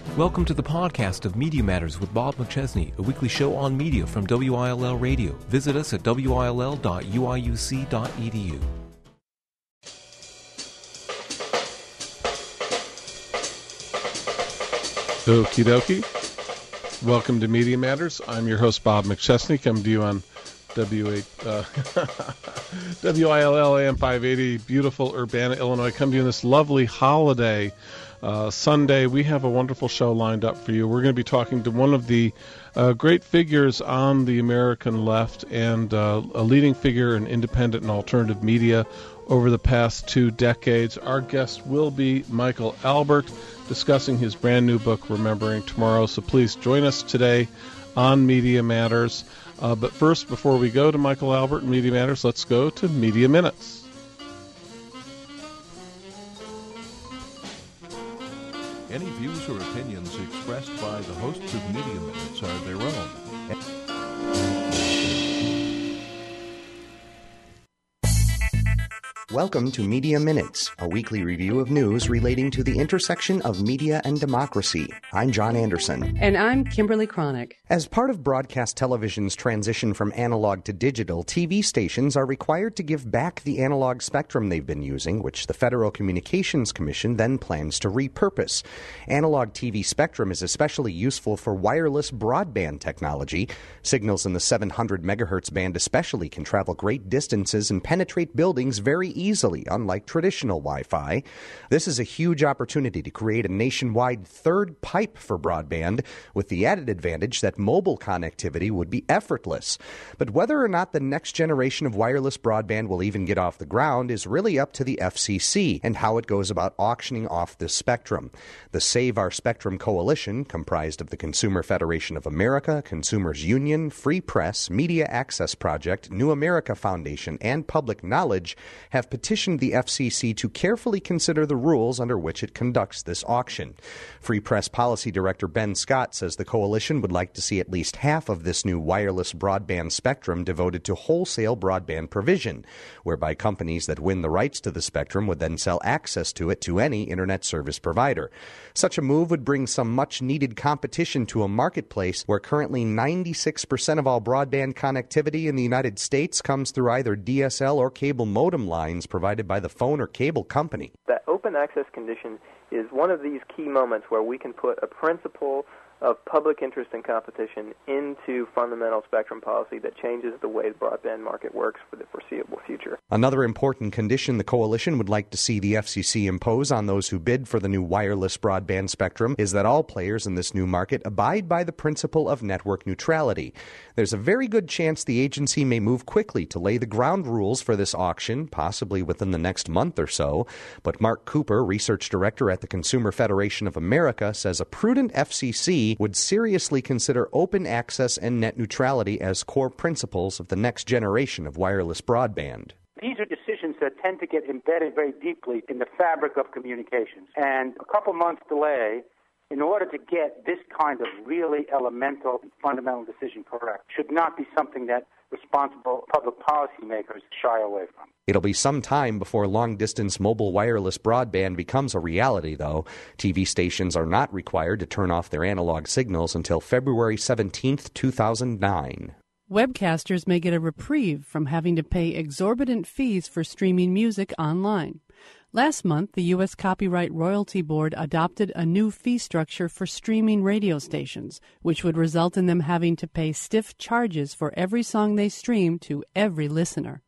Welcome to the podcast of Media Matters with Bob McChesney, a weekly show on media from WILL Radio. Visit us at will.uiuc.edu. Okie dokie. Welcome to Media Matters. I'm your host, Bob McChesney, coming to you on WILL AM 580, beautiful Urbana, Illinois. Come to you on this lovely holiday Sunday. We have a wonderful show lined up for you. We're going to be talking to one of the great figures on the American left and a leading figure in independent and alternative media over the past 2 decades. Our guest will be Michael Albert, discussing his brand new book, Remembering Tomorrow. So please join us today on Media Matters. But first, before we go to Michael Albert and Media Matters, let's go to Media Minutes. Any views or opinions expressed by the hosts of Media Minutes are their own. Welcome to Media Minutes, a weekly review of news relating to the intersection of media and democracy. I'm John Anderson. And I'm Kimberly Cronick. As part of broadcast television's transition from analog to digital, TV stations are required to give back the analog spectrum they've been using, which the Federal Communications Commission then plans to repurpose. Analog TV spectrum is especially useful for wireless broadband technology. Signals in the 700 megahertz band especially can travel great distances and penetrate buildings very easily, unlike traditional Wi-Fi. This is a huge opportunity to create a nationwide third pipe for broadband, with the added advantage that mobile connectivity would be effortless. But whether or not the next generation of wireless broadband will even get off the ground is really up to the FCC and how it goes about auctioning off this spectrum. The Save Our Spectrum Coalition, comprised of the Consumer Federation of America, Consumers Union, Free Press, Media Access Project, New America Foundation, and Public Knowledge, have petitioned the FCC to carefully consider the rules under which it conducts this auction. Free Press Policy Director Ben Scott says the coalition would like to see at least half of this new wireless broadband spectrum devoted to wholesale broadband provision, whereby companies that win the rights to the spectrum would then sell access to it to any internet service provider. Such a move would bring some much-needed competition to a marketplace where currently 96% of all broadband connectivity in the United States comes through either DSL or cable modem lines provided by the phone or cable company. That open access condition is one of these key moments where we can put a principle of public interest and competition into fundamental spectrum policy that changes the way the broadband market works for the foreseeable future. Another important condition the coalition would like to see the FCC impose on those who bid for the new wireless broadband spectrum is that all players in this new market abide by the principle of network neutrality. There's a very good chance the agency may move quickly to lay the ground rules for this auction, possibly within the next month or so. But Mark Cooper, research director at the Consumer Federation of America, says a prudent FCC would seriously consider open access and net neutrality as core principles of the next generation of wireless broadband. These are decisions that tend to get embedded very deeply in the fabric of communications. And a couple months delay, in order to get this kind of really elemental and fundamental decision correct, should not be something that responsible public policymakers shy away from. It'll be some time before long-distance mobile wireless broadband becomes a reality, though. TV stations are not required to turn off their analog signals until February 17th, 2009. Webcasters may get a reprieve from having to pay exorbitant fees for streaming music online. Last month, the U.S. Copyright Royalty Board adopted a new fee structure for streaming radio stations, which would result in them having to pay stiff charges for every song they stream to every listener.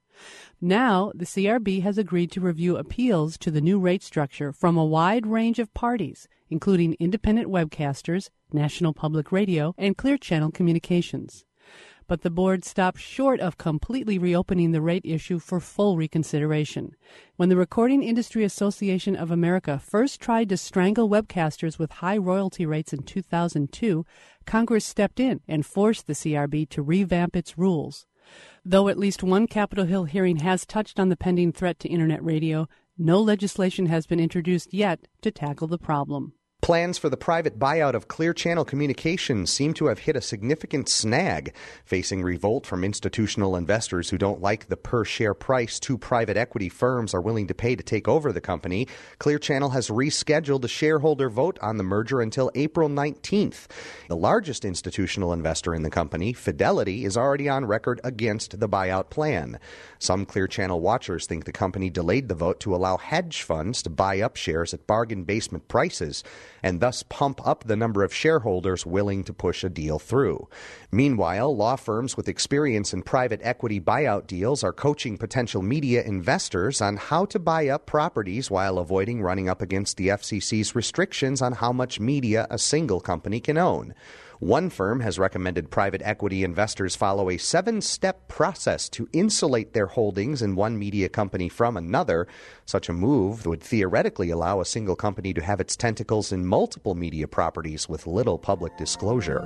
Now, the CRB has agreed to review appeals to the new rate structure from a wide range of parties, including independent webcasters, National Public Radio, and Clear Channel Communications. But the board stopped short of completely reopening the rate issue for full reconsideration. When the Recording Industry Association of America first tried to strangle webcasters with high royalty rates in 2002, Congress stepped in and forced the CRB to revamp its rules. Though at least one Capitol Hill hearing has touched on the pending threat to Internet radio, no legislation has been introduced yet to tackle the problem. Plans for the private buyout of Clear Channel Communications seem to have hit a significant snag, facing revolt from institutional investors who don't like the per-share price two private equity firms are willing to pay to take over the company. Clear Channel has rescheduled a shareholder vote on the merger until April 19th. The largest institutional investor in the company, Fidelity, is already on record against the buyout plan. Some Clear Channel watchers think the company delayed the vote to allow hedge funds to buy up shares at bargain basement prices, and thus pump up the number of shareholders willing to push a deal through. Meanwhile, law firms with experience in private equity buyout deals are coaching potential media investors on how to buy up properties while avoiding running up against the FCC's restrictions on how much media a single company can own. One firm has recommended private equity investors follow a 7-step process to insulate their holdings in one media company from another. Such a move would theoretically allow a single company to have its tentacles in multiple media properties with little public disclosure.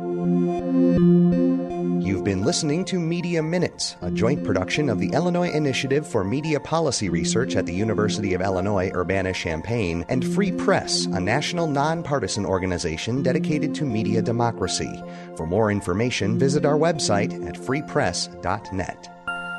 You've been listening to Media Minutes, a joint production of the Illinois Initiative for Media Policy Research at the University of Illinois Urbana-Champaign and Free Press, a national nonpartisan organization dedicated to media democracy. For more information, visit our website at freepress.net.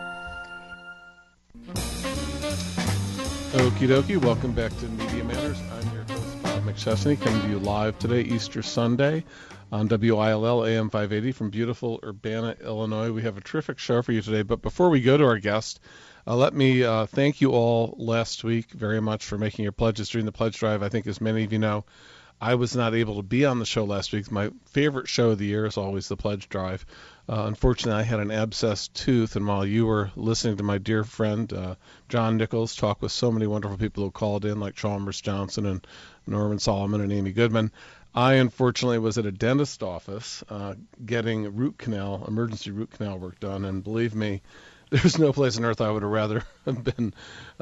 Okie dokie, welcome back to Media Matters. I'm your host, Bob McChesney, coming to you live today, Easter Sunday, on WILL AM 580 from beautiful Urbana, Illinois. We have a terrific show for you today, but before we go to our guest, let me thank you all last week very much for making your pledges during the pledge drive. I think as many of you know, I was not able to be on the show last week. My favorite show of the year is always the pledge drive. Unfortunately, I had an abscessed tooth, and while you were listening to my dear friend John Nichols talk with so many wonderful people who called in, like Chalmers Johnson and Norman Solomon and Amy Goodman, I unfortunately was at a dentist office getting emergency root canal work done, and believe me, there's no place on earth I would have rather been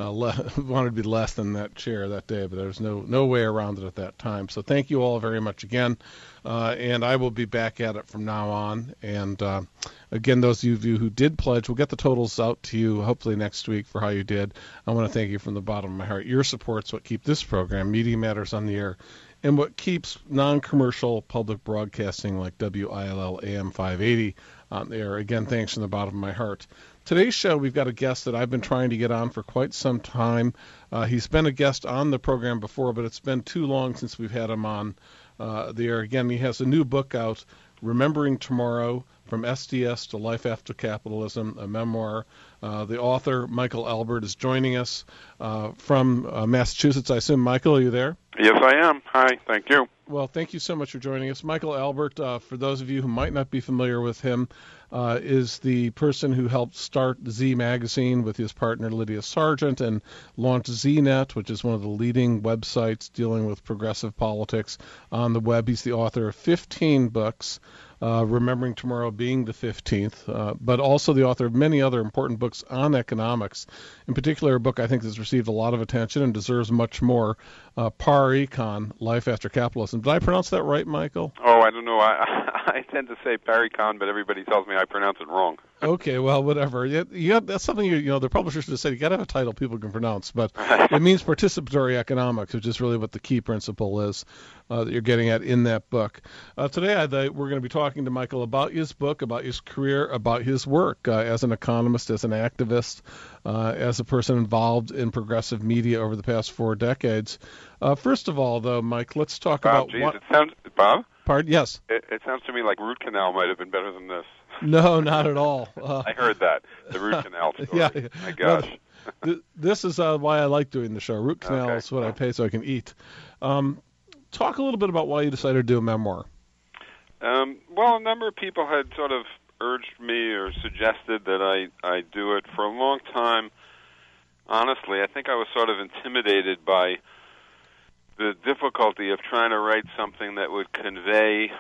wanted to be less than that chair that day, but there was no way around it at that time. So thank you all very much again, and I will be back at it from now on. And again, those of you who did pledge, we'll get the totals out to you hopefully next week for how you did. I want to thank you from the bottom of my heart. Your support's what keeps this program, Media Matters, on the air, and what keeps non-commercial public broadcasting like WILL AM 580 on the air. Again, thanks from the bottom of my heart. Today's show, we've got a guest that I've been trying to get on for quite some time. He's been a guest on the program before, but it's been too long since we've had him on the air. Again, he has a new book out, Remembering Tomorrow, From SDS to Life After Capitalism, a memoir. The author, Michael Albert, is joining us from Massachusetts. I assume, Michael, are you there? Yes, I am. Hi, thank you. Well, thank you so much for joining us. Michael Albert, for those of you who might not be familiar with him, is the person who helped start Z Magazine with his partner Lydia Sargent and launched ZNet, which is one of the leading websites dealing with progressive politics on the web. He's the author of 15 books, Remembering Tomorrow being the 15th, but also the author of many other important books on economics. In particular, a book I think has received a lot of attention and deserves much more, Par Econ, Life After Capitalism. Did I pronounce that right, Michael? Oh, I don't know. I tend to say Paricon, but everybody tells me I pronounce it wrong. Okay, well, whatever. That's something the publisher should have said. You got to have a title people can pronounce, but it means participatory economics, which is really what the key principle is that you're getting at in that book. Today, we're going to be talking to Michael about his book, about his career, about his work as an economist, as an activist, as a person involved in progressive media over the past 4 decades. First of all, though, Mike, let's talk about what... It sounds... Bob? Pardon? Yes. It sounds to me like root canal might have been better than this. No, not at all. I heard that, the root canal story. Yeah. My gosh. Well, this is why I like doing the show. Root canal is what I pay so I can eat. Talk a little bit about why you decided to do a memoir. Well, a number of people had sort of urged me or suggested that I do it for a long time. Honestly, I think I was sort of intimidated by the difficulty of trying to write something that would convey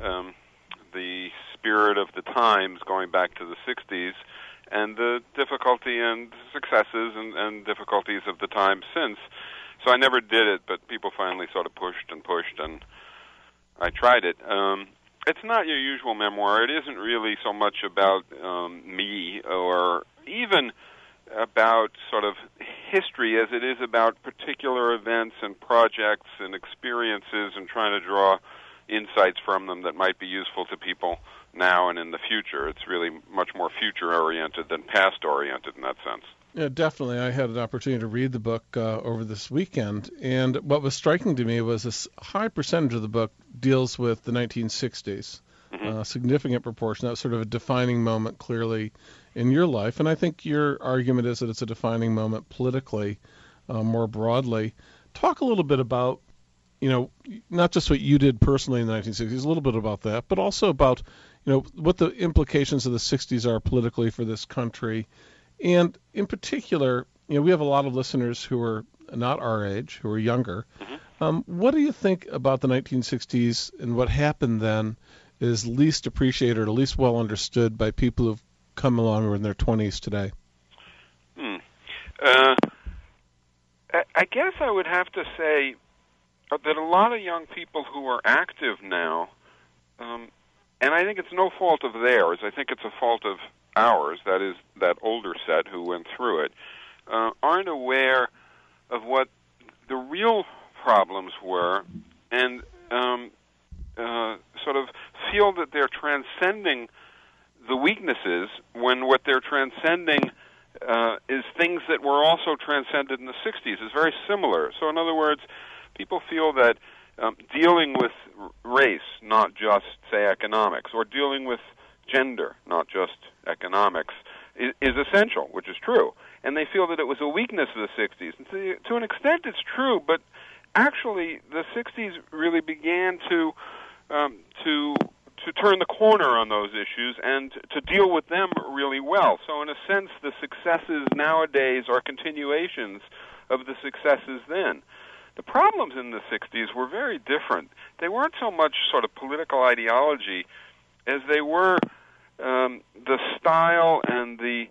the spirit of the times going back to the 60s and the difficulty and successes and difficulties of the time since. So I never did it, but people finally sort of pushed, and I tried it. It's not your usual memoir. It isn't really so much about me or even about sort of history as it is about particular events and projects and experiences and trying to draw insights from them that might be useful to people now and in the future. It's really much more future-oriented than past-oriented in that sense. Yeah, definitely. I had an opportunity to read the book over this weekend, and what was striking to me was a high percentage of the book deals with the 1960s, a significant proportion. That was sort of a defining moment, clearly, in your life, and I think your argument is that it's a defining moment politically, more broadly. Talk a little bit about, not just what you did personally in the 1960s, a little bit about that, but also about, what the implications of the 60s are politically for this country. And in particular, we have a lot of listeners who are not our age, who are younger. What do you think about the 1960s and what happened then is least appreciated or least well understood by people who've come along or in their 20s today? I guess I would have to say that a lot of young people who are active now, and I think it's no fault of theirs, I think it's a fault of ours, that is, that older set who went through it, aren't aware of what the real problems were and sort of feel that they're transcending the weaknesses when what they're transcending is things that were also transcended in the 60s. Is very similar. So in other words, people feel that dealing with race, not just, say, economics, or dealing with gender, not just economics, is essential, which is true. And they feel that it was a weakness of the 60s. And to an extent it's true, but actually the 60s really began to turn the corner on those issues and to deal with them really well. So in a sense, the successes nowadays are continuations of the successes then. The problems in the 60s were very different. They weren't so much sort of political ideology as they were the style and the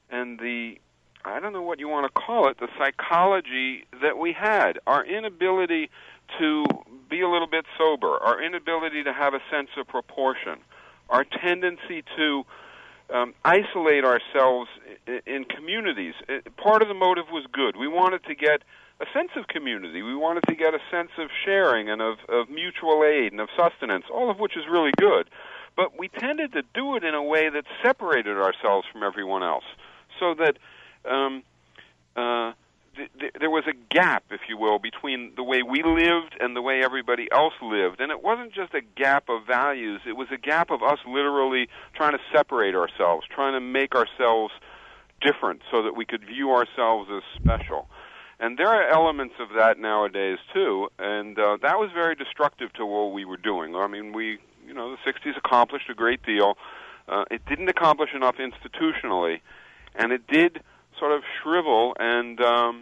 I don't know what you want to call it, the psychology that we had. Our inability to be a little bit sober, our inability to have a sense of proportion, our tendency to isolate ourselves in communities. Part of the motive was good. We wanted to get a sense of community. We wanted to get a sense of sharing and of mutual aid and of sustenance, all of which is really good. But we tended to do it in a way that separated ourselves from everyone else, so that there was a gap, if you will, between the way we lived and the way everybody else lived. And it wasn't just a gap of values. It was a gap of us literally trying to separate ourselves, trying to make ourselves different so that we could view ourselves as special. And there are elements of that nowadays, too, and that was very destructive to what we were doing. I mean, the 60s accomplished a great deal. It didn't accomplish enough institutionally, and it did sort of shrivel and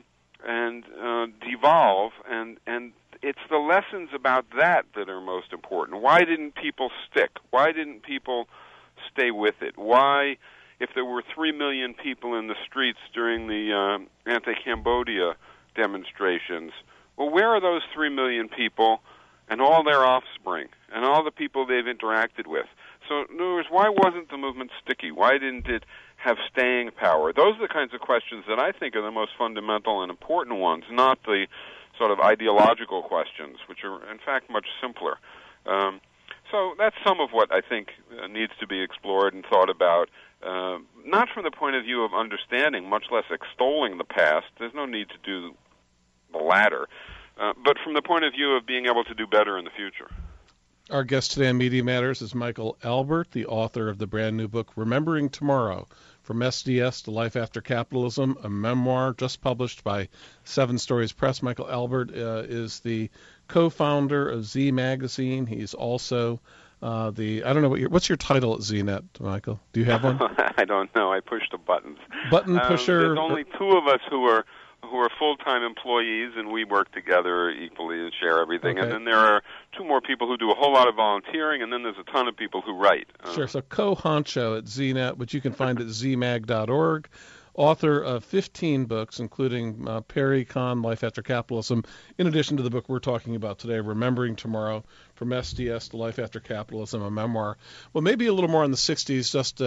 devolve, and it's the lessons about that are most important. Why didn't people stick? Why didn't people stay with it? Why, if there were 3 million people in the streets during the anti-Cambodia demonstrations, well, where are those 3 million people and all their offspring and all the people they've interacted with? So, in other words, why wasn't the movement sticky? Why didn't it have staying power? Those are the kinds of questions that I think are the most fundamental and important ones, not the sort of ideological questions, which are, in fact, much simpler. So that's some of what I think needs to be explored and thought about, not from the point of view of understanding, much less extolling the past. There's no need to do the latter, but from the point of view of being able to do better in the future. Our guest today on Media Matters is Michael Albert, the author of the brand new book, Remembering Tomorrow, From SDS to Life After Capitalism, a memoir just published by Seven Stories Press. Michael Albert is the co-founder of Z Magazine. He's also I don't know, what's your title at ZNet, Michael? Do you have one? I don't know. I push the buttons. Button pusher? There's only two of us who are full-time employees, and we work together equally and share everything. Okay. And then there are 2 more people who do a whole lot of volunteering, and then there's a ton of people who write. Sure, so co-honcho at ZNet, which you can find at zmag.org, author of 15 books, including Perry Con, Life After Capitalism, in addition to the book we're talking about today, Remembering Tomorrow, From SDS to Life After Capitalism, a memoir. Well, maybe a little more on the 60s, just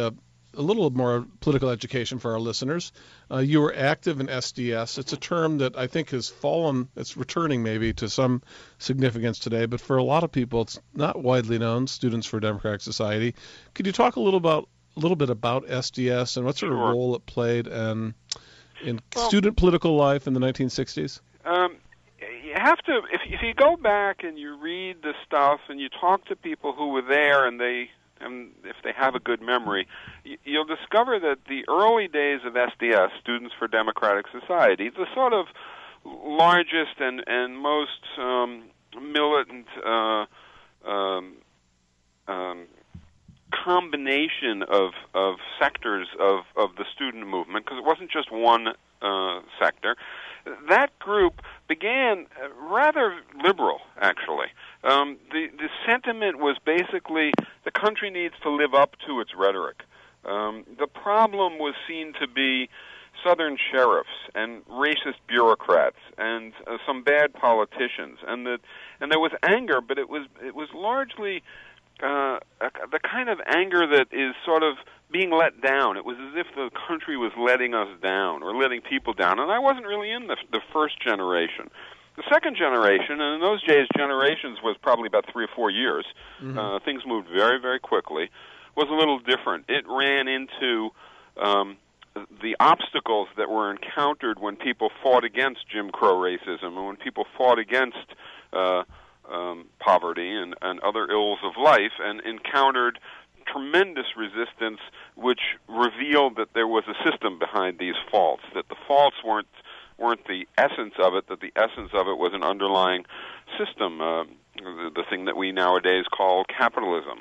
a little more political education for our listeners. You were active in SDS. It's a term that I think has fallen. It's returning maybe to some significance today, but for a lot of people, it's not widely known. Students for Democratic Society. Could you talk a little bit about SDS and what sort of role it played in student political life in the 1960s? You have to, if you go back and you read the stuff and you talk to people who were there, and if they have a good memory, you'll discover that the early days of SDS, Students for Democratic Society, the sort of largest and most militant combination of sectors of the student movement, because it wasn't just one sector. That group began rather liberal, actually. The sentiment was basically the country needs to live up to its rhetoric. The problem was seen to be Southern sheriffs and racist bureaucrats and some bad politicians, and there was anger, but it was largely the kind of anger that is sort of being let down. It was as if the country was letting us down or letting people down, and I wasn't really in the first generation. The second generation, and in those days generations was probably about 3 or 4 years, things moved very, very quickly, was a little different. It ran into the obstacles that were encountered when people fought against Jim Crow racism and when people fought against poverty and other ills of life, and encountered tremendous resistance, which revealed that there was a system behind these faults, that the faults weren't the essence of it, that the essence of it was an underlying system, the thing that we nowadays call capitalism,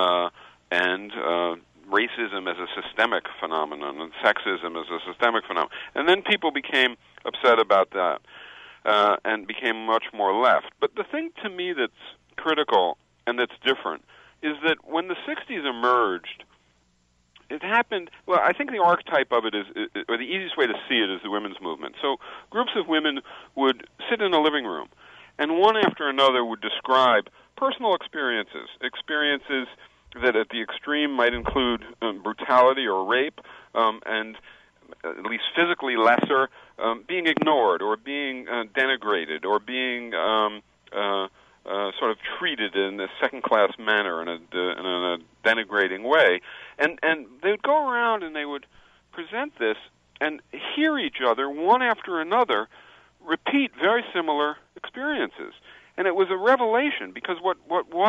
and racism as a systemic phenomenon, and sexism as a systemic phenomenon. And then people became upset about that, and became much more left. But the thing to me that's critical and that's different is that when the 60s emerged, it happened, well, I think the archetype of it is, or the easiest way to see it is the women's movement. So groups of women would sit in a living room, and one after another would describe personal experiences that at the extreme might include brutality or rape, and at least physically lesser, being ignored or being denigrated or being sort of treated in a second-class manner, in a denigrating way. And they would go around and they would present this and hear each other, one after another, repeat very similar experiences. And it was a revelation, because what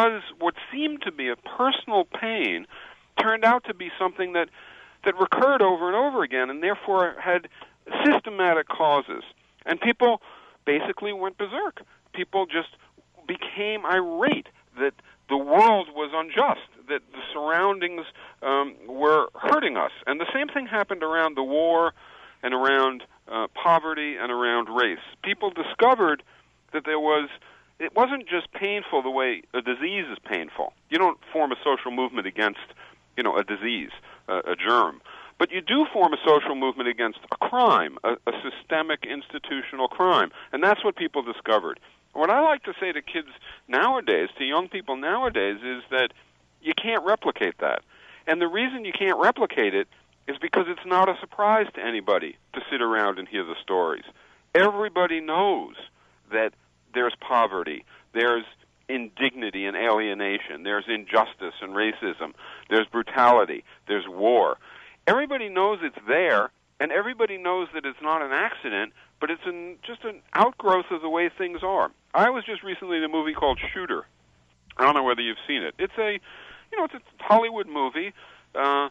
seemed to be a personal pain turned out to be something that recurred over and over again, and therefore had systematic causes. And people basically went berserk. People just became irate that the world was unjust, that the surroundings were hurting us. And the same thing happened around the war and around poverty and around race. People discovered that it wasn't just painful the way a disease is painful. You don't form a social movement against, a disease, a germ. But you do form a social movement against a crime, a systemic institutional crime. And that's what people discovered. What I like to say to kids nowadays, to young people nowadays, is that you can't replicate that. And the reason you can't replicate it is because it's not a surprise to anybody to sit around and hear the stories. Everybody knows that there's poverty, there's indignity and alienation, there's injustice and racism, there's brutality, there's war. Everybody knows it's there, and everybody knows that it's not an accident, but it's just an outgrowth of the way things are. I was just recently in a movie called Shooter. I don't know whether you've seen it. It's a Hollywood movie, a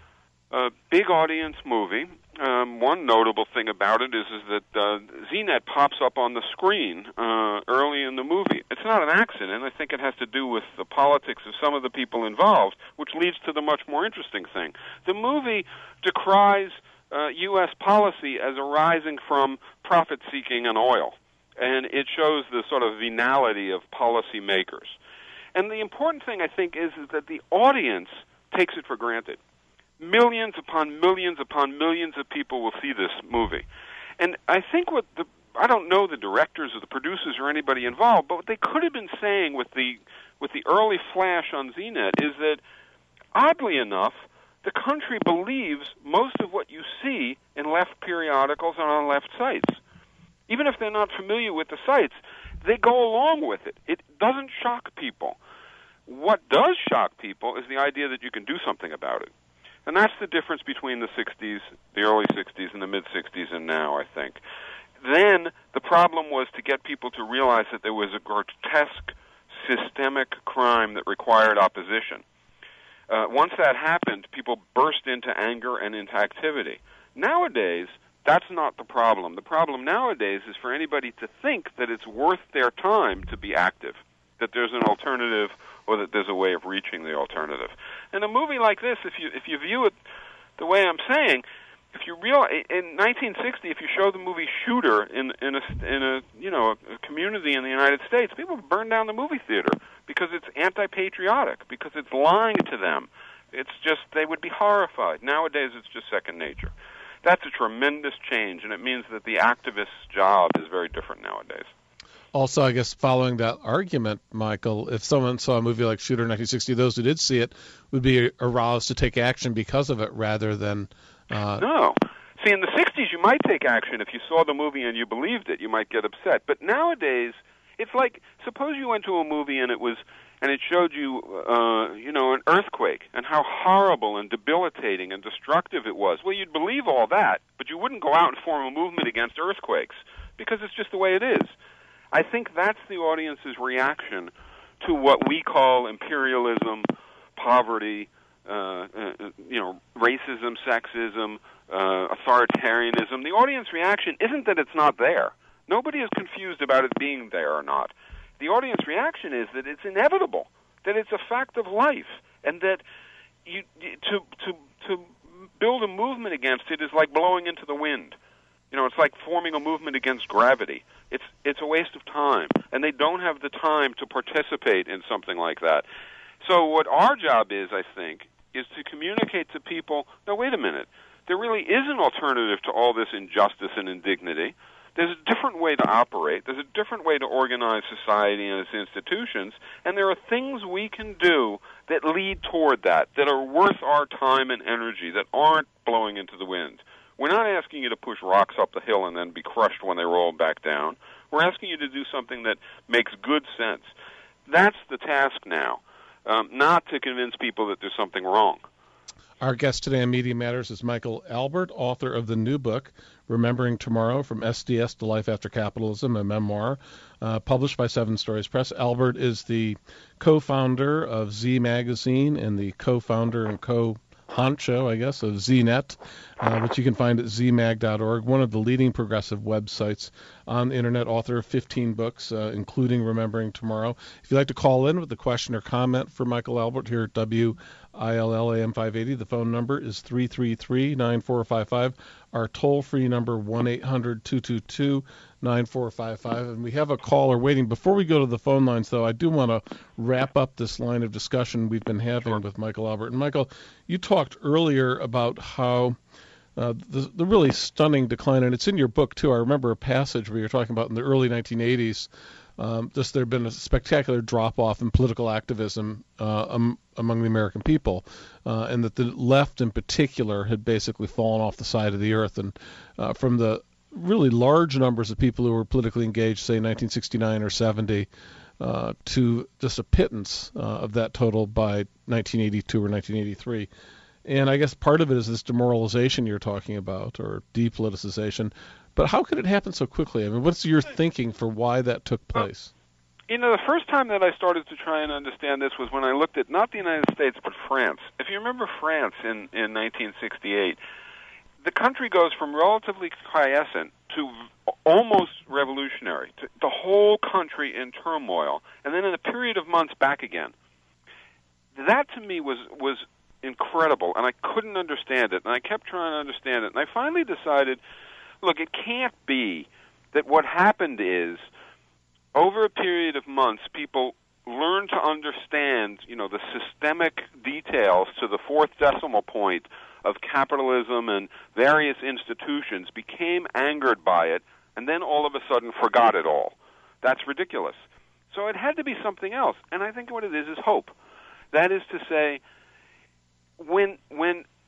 big audience movie. One notable thing about it is that ZNet pops up on the screen early in the movie. It's not an accident. I think it has to do with the politics of some of the people involved, which leads to the much more interesting thing. The movie decries U.S. policy as arising from profit-seeking and oil, and it shows the sort of venality of policymakers. And the important thing, I think, is that the audience takes it for granted. Millions upon millions upon millions of people will see this movie. And I think I don't know the directors or the producers or anybody involved, but what they could have been saying with the early flash on ZNet is that, oddly enough, the country believes most of what you see in left periodicals and on left sites. Even if they're not familiar with the sites, they go along with it. It doesn't shock people. What does shock people is the idea that you can do something about it. And that's the difference between the 60s, the early 60s and the mid-60s and now, I think. Then the problem was to get people to realize that there was a grotesque systemic crime that required opposition. Once that happened, people burst into anger and into activity. Nowadays, that's not the problem. The problem nowadays is for anybody to think that it's worth their time to be active, that there's an alternative or that there's a way of reaching the alternative. And a movie like this, if you view it the way I'm saying, if you realize in 1960, if you show the movie Shooter in a community in the United States, people burn down the movie theater because it's anti-patriotic, because it's lying to them. It's just, they would be horrified. Nowadays, it's just second nature. That's a tremendous change, and it means that the activist's job is very different nowadays. Also, I guess following that argument, Michael, if someone saw a movie like Shooter in 1960, those who did see it would be aroused to take action because of it rather than... No. See, in the 60s, you might take action. If you saw the movie and you believed it, you might get upset. But nowadays, it's like, suppose you went to a movie and it showed you, an earthquake and how horrible and debilitating and destructive it was. Well, you'd believe all that, but you wouldn't go out and form a movement against earthquakes because it's just the way it is. I think that's the audience's reaction to what we call imperialism, poverty, racism, sexism, authoritarianism. The audience reaction isn't that it's not there. Nobody is confused about it being there or not. The audience reaction is that it's inevitable, that it's a fact of life, and that to build a movement against it is like blowing into the wind. It's like forming a movement against gravity. It's a waste of time, and they don't have the time to participate in something like that. So what our job is, I think, is to communicate to people, no, wait a minute, there really is an alternative to all this injustice and indignity. There's a different way to operate. There's a different way to organize society and its institutions, and there are things we can do that lead toward that are worth our time and energy, that aren't blowing into the wind. We're not asking you to push rocks up the hill and then be crushed when they roll back down. We're asking you to do something that makes good sense. That's the task now, not to convince people that there's something wrong. Our guest today on Media Matters is Michael Albert, author of the new book, Remembering Tomorrow, From SDS to Life After Capitalism, a memoir published by Seven Stories Press. Albert is the co-founder of Z Magazine and the co-founder and honcho, I guess, of ZNet, which you can find at zmag.org, one of the leading progressive websites on the internet, author of 15 books, including Remembering Tomorrow. If you'd like to call in with a question or comment for Michael Albert here at WILL-AM 580, the phone number is 333-9455. Our toll-free number, 1-800-222-9455. And we have a caller waiting. Before we go to the phone lines, though, I do want to wrap up this line of discussion we've been having with Michael Albert. And, Michael, you talked earlier about how the really stunning decline, and it's in your book, too. I remember a passage where you're talking about in the early 1980s, there had been a spectacular drop-off in political activism among the American people, and that the left in particular had basically fallen off the side of the earth. And from the really large numbers of people who were politically engaged, say 1969 or 70, to just a pittance of that total by 1982 or 1983. And I guess part of it is this demoralization you're talking about, or depoliticization. But how could it happen so quickly? I mean, what's your thinking for why that took place? The first time that I started to try and understand this was when I looked at not the United States, but France. If you remember France in 1968, the country goes from relatively quiescent to almost revolutionary, to the whole country in turmoil, and then in a period of months back again. That to me was incredible, and I couldn't understand it, and I kept trying to understand it, and I finally decided, look, it can't be that what happened is, over a period of months, people learned to understand, the systemic details to the fourth decimal point of capitalism and various institutions, became angered by it, and then all of a sudden forgot it all. That's ridiculous. So it had to be something else, and I think what it is hope. That is to say, when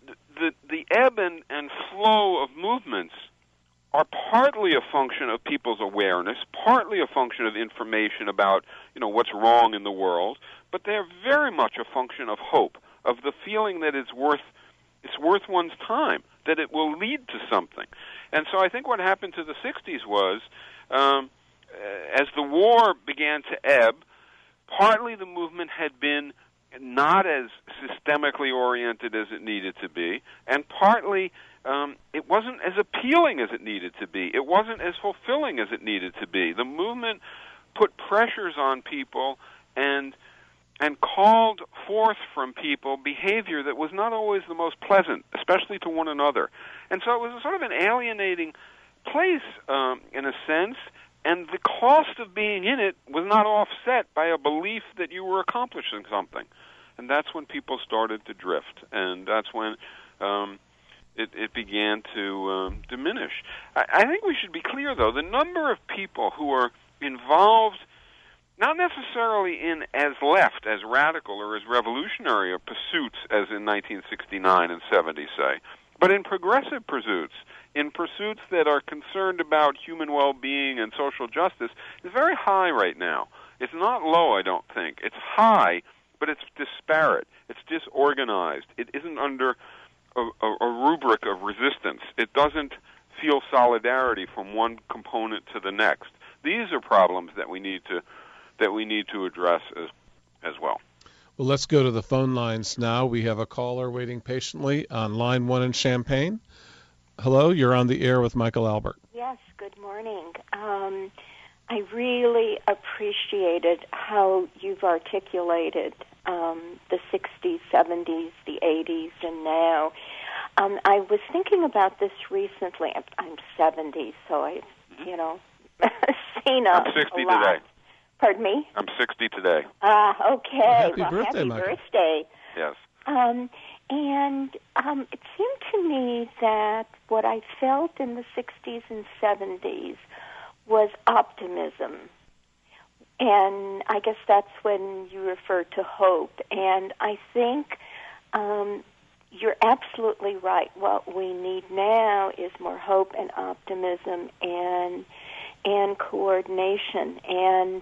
the ebb and flow of movements are partly a function of people's awareness, partly a function of information about, what's wrong in the world, but they're very much a function of hope, of the feeling that it's worth one's time, that it will lead to something. And so I think what happened to the 60s was, as the war began to ebb, partly the movement had been not as systemically oriented as it needed to be, and partly it wasn't as appealing as it needed to be. It wasn't as fulfilling as it needed to be. The movement put pressures on people and called forth from people behavior that was not always the most pleasant, especially to one another. And so it was sort of an alienating place, in a sense, and the cost of being in it was not offset by a belief that you were accomplishing something. And that's when people started to drift, and that's when it began to diminish. I think we should be clear, though, the number of people who are involved not necessarily in as left, as radical, or as revolutionary a pursuits as in 1969 and 70, say, but in progressive pursuits, in pursuits that are concerned about human well-being and social justice, is very high right now. It's not low, I don't think. It's high, but it's disparate. It's disorganized. It isn't under a rubric of resistance. It doesn't feel solidarity from one component to the next. These are problems that we need to address as well. Well, let's go to the phone lines now. We have a caller waiting patiently on line 1 in Champaign. Hello, you're on the air with Michael Albert. Yes, good morning. I really appreciated how you've articulated the 60s, 70s, the 80s, and now. I was thinking about this recently. I'm 70, so I've, seen I'm 60 a lot. Today. Pardon me? I'm 60 today. Okay. Happy birthday, happy Michael. birthday. Yes. And it seemed to me that what I felt in the 60s and 70s was optimism. And I guess that's when you refer to hope. And I think you're absolutely right. What we need now is more hope and optimism and coordination. And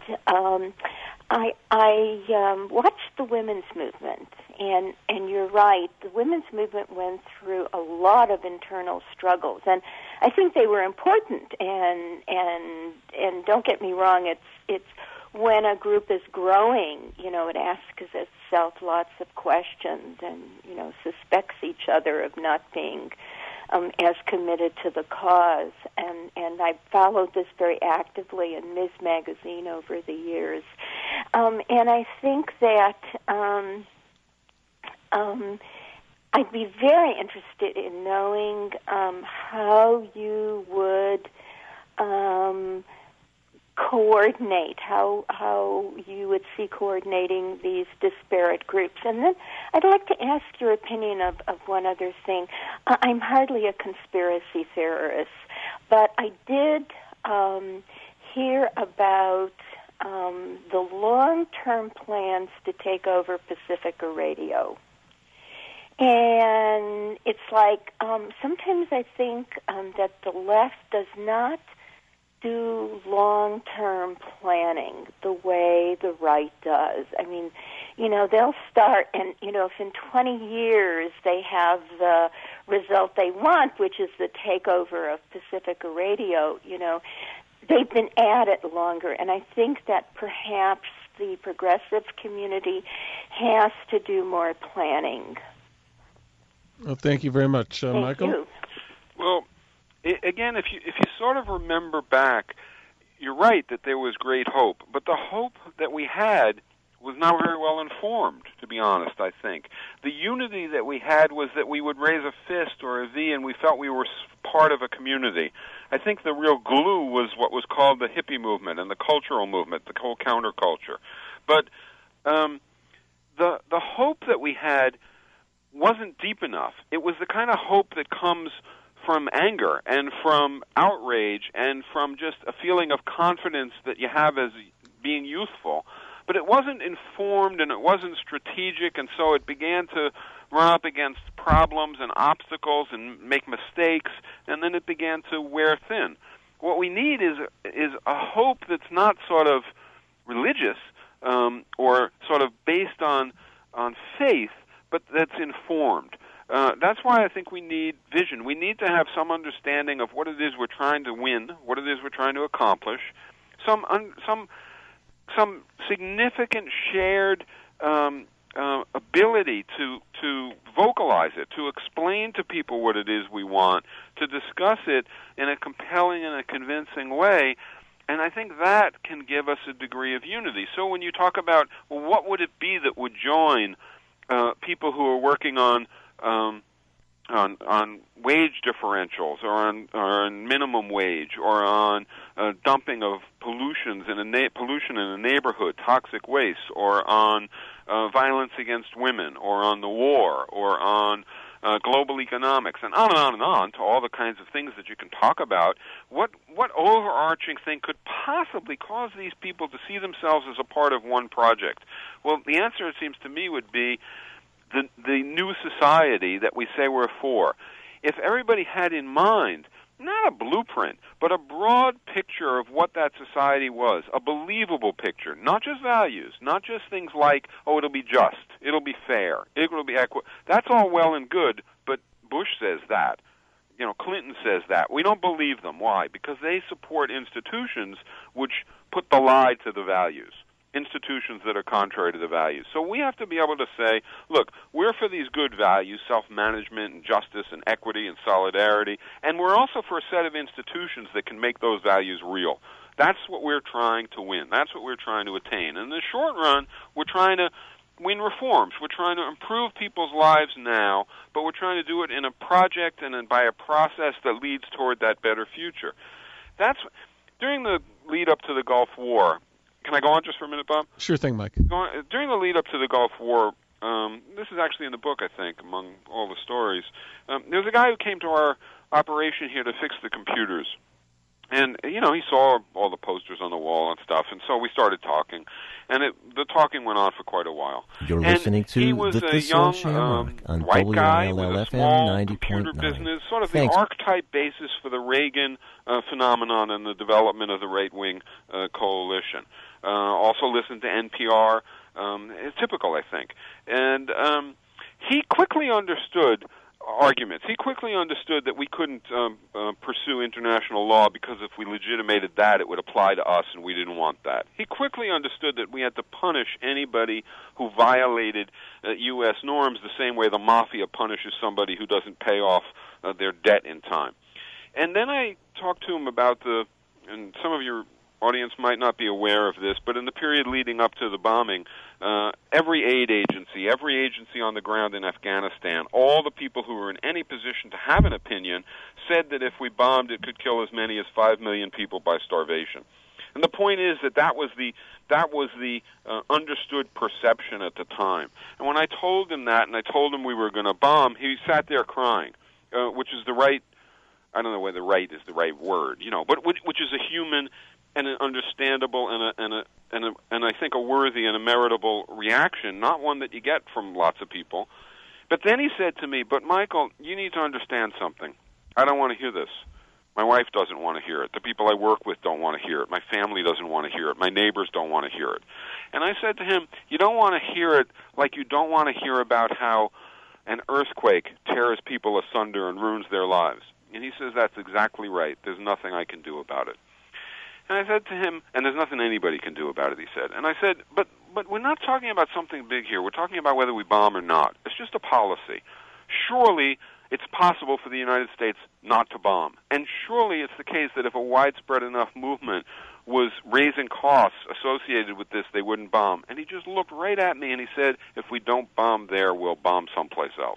I watched the women's movement, and you're right. The women's movement went through a lot of internal struggles, and I think they were important. And don't get me wrong, it's when a group is growing, it asks itself lots of questions and suspects each other of not being as committed to the cause. And I followed this very actively in Ms. Magazine over the years. And I think that I'd be very interested in knowing how you would coordinate, how you would see coordinating these disparate groups. And then I'd like to ask your opinion of one other thing. I'm hardly a conspiracy theorist, but I did hear about the long-term plans to take over Pacifica Radio. And it's like sometimes I think that the left does not do long-term planning the way the right does. I mean, they'll start, and, if in 20 years they have the result they want, which is the takeover of Pacifica Radio, they've been at it longer. And I think that perhaps the progressive community has to do more planning. Well, thank you very much, Michael. You. Well, again, if you sort of remember back, you're right that there was great hope, but the hope that we had was not very well informed, to be honest, I think. The unity that we had was that we would raise a fist or a V and we felt we were part of a community. I think the real glue was what was called the hippie movement and the cultural movement, the whole counterculture. But the hope that we had wasn't deep enough. It was the kind of hope that comes from anger and from outrage and from just a feeling of confidence that you have as being youthful. But it wasn't informed and it wasn't strategic, and so it began to run up against problems and obstacles and make mistakes, and then it began to wear thin. What we need is a hope that's not sort of religious or sort of based on faith, but that's informed. That's why I think we need vision. We need to have some understanding of what it is we're trying to win, what it is we're trying to accomplish, some significant shared ability to vocalize it, to explain to people what it is we want, to discuss it in a compelling and a convincing way. And I think that can give us a degree of unity. So when you talk about, well, what would it be that would join people who are working on wage differentials, or on minimum wage, or on dumping of pollution in a neighborhood, toxic waste, or on violence against women, or on the war, or on global economics, and on to all the kinds of things that you can talk about. What overarching thing could possibly cause these people to see themselves as a part of one project? Well, the answer, it seems to me, would be the new society that we say we're for. If everybody had in mind not a blueprint, but a broad picture of what that society was, a believable picture, not just values, not just things like, oh, it'll be just, it'll be fair, it'll be equitable. That's all well and good, but Bush says that. Clinton says that. We don't believe them. Why? Because they support institutions which put the lie to the values. Institutions that are contrary to the values. So we have to be able to say, look, we're for these good values, self-management and justice and equity and solidarity, and we're also for a set of institutions that can make those values real. That's what we're trying to win. That's what we're trying to attain. In the short run, we're trying to win reforms. We're trying to improve people's lives now, but we're trying to do it in a project and by a process that leads toward that better future. That's during the lead up to the Gulf War. Can I go on just for a minute, Bob? Sure thing, Mike. During the lead-up to the Gulf War, this is actually in the book, I think, among all the stories, there was a guy who came to our operation here to fix the computers. And, he saw all the posters on the wall and stuff, and so we started talking. And the talking went on for quite a while. You're listening to he was a young white guy with a small computer business, sort of the archetype basis for the Reagan phenomenon and the development of the right-wing coalition. Also listened to NPR. It's typical, I think. And he quickly understood arguments. He quickly understood that we couldn't pursue international law because if we legitimated that, it would apply to us, and we didn't want that. He quickly understood that we had to punish anybody who violated U.S. norms the same way the mafia punishes somebody who doesn't pay off their debt in time. And then I talked to him about and some of your audience might not be aware of this, but in the period leading up to the bombing, every aid agency, every agency on the ground in Afghanistan, all the people who were in any position to have an opinion said that if we bombed, it could kill as many as 5 million people by starvation. And the point is that was the understood perception at the time. And when I told him that, and I told him we were going to bomb, he sat there crying, which is the right. I don't know whether right is the right word, but which is a human and an understandable and I think a worthy and a meritable reaction, not one that you get from lots of people. But then he said to me, "But Michael, you need to understand something. I don't want to hear this. My wife doesn't want to hear it. The people I work with don't want to hear it. My family doesn't want to hear it. My neighbors don't want to hear it." And I said to him, "You don't want to hear it like you don't want to hear about how an earthquake tears people asunder and ruins their lives." And he says, "That's exactly right. There's nothing I can do about it." And I said to him, and there's nothing anybody can do about it, he said. And I said, but we're not talking about something big here. We're talking about whether we bomb or not. It's just a policy. Surely it's possible for the United States not to bomb. And surely it's the case that if a widespread enough movement was raising costs associated with this, they wouldn't bomb. And he just looked right at me and he said, if we don't bomb there, we'll bomb someplace else.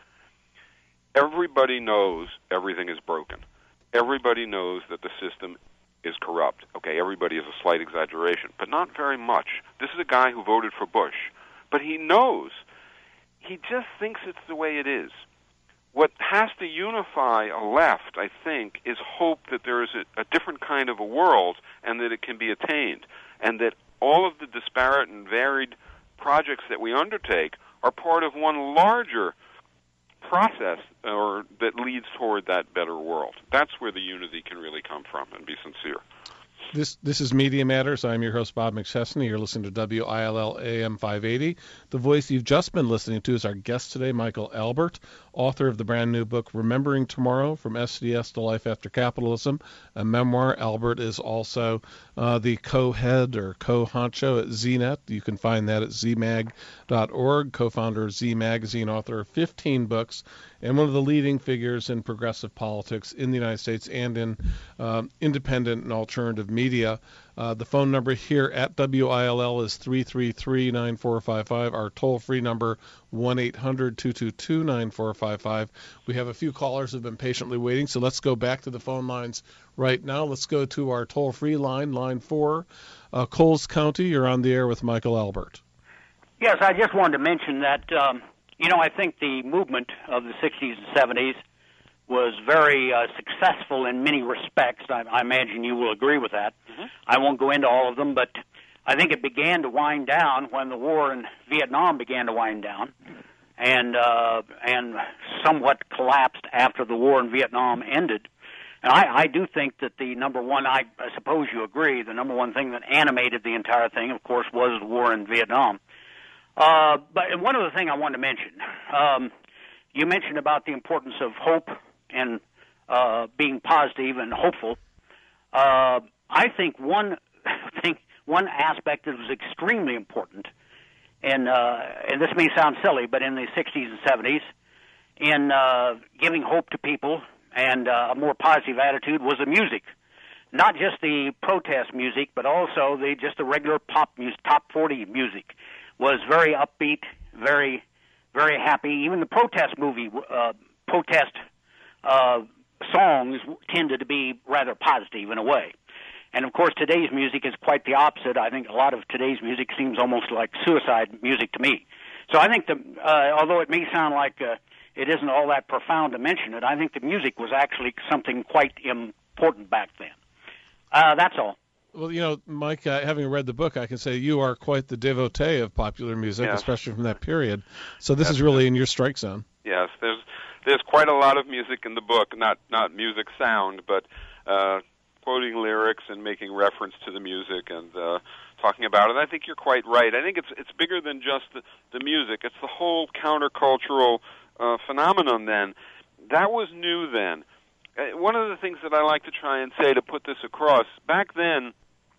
Everybody knows everything is broken. Everybody knows that the system is corrupt. Okay, everybody is a slight exaggeration, but not very much. This is a guy who voted for Bush, but he knows. He just thinks it's the way it is. What has to unify a left, I think, is hope that there is a different kind of a world and that it can be attained, and that all of the disparate and varied projects that we undertake are part of one larger process or that leads toward that better world. That's where the unity can really come from, and be sincere. This is Media Matters. I'm your host, Bob McChesney. You're listening to WILL AM 580. The voice you've just been listening to is our guest today, Michael Albert, author of the brand new book, Remembering Tomorrow, From SDS to Life After Capitalism, a memoir. Albert is also the co-head or co-honcho at ZNet. You can find that at zmag.org, co-founder of Z Magazine, author of 15 books, and one of the leading figures in progressive politics in the United States and in independent and alternative media. The phone number here at WILL is 333-9455. Our toll-free number, 1-800-222-9455. We have a few callers who have been patiently waiting, so let's go back to the phone lines right now. Let's go to our toll-free line, line 4. Coles County, you're on the air with Michael Albert. Yes, I just wanted to mention that, I think the movement of the 60s and 70s was very successful in many respects. I imagine you will agree with that. Mm-hmm. I won't go into all of them, but I think it began to wind down when the war in Vietnam began to wind down, and somewhat collapsed after the war in Vietnam ended. And I do think that the number one, I suppose you agree, the number one thing that animated the entire thing, of course, was the war in Vietnam. But one other thing I wanted to mention, you mentioned about the importance of hope and being positive and hopeful. I think one aspect that was extremely important, and this may sound silly, but in the 60s and 70s, in giving hope to people and a more positive attitude, was the music. Not just the protest music, but also just the regular pop music, top 40 music was very upbeat, very, very happy. Even the protest songs tended to be rather positive in a way. And, of course, today's music is quite the opposite. I think a lot of today's music seems almost like suicide music to me. So I think although it may sound like it isn't all that profound to mention it, I think the music was actually something quite important back then. That's all. Well, Mike, having read the book, I can say you are quite the devotee of popular music, yes, especially from that period. So this is really in your strike zone. Yes, there's quite a lot of music in the book, not music sound, but quoting lyrics and making reference to the music and talking about it. I think you're quite right. I think it's bigger than just the music. It's the whole countercultural phenomenon then. That was new then. One of the things that I like to try and say to put this across, back then,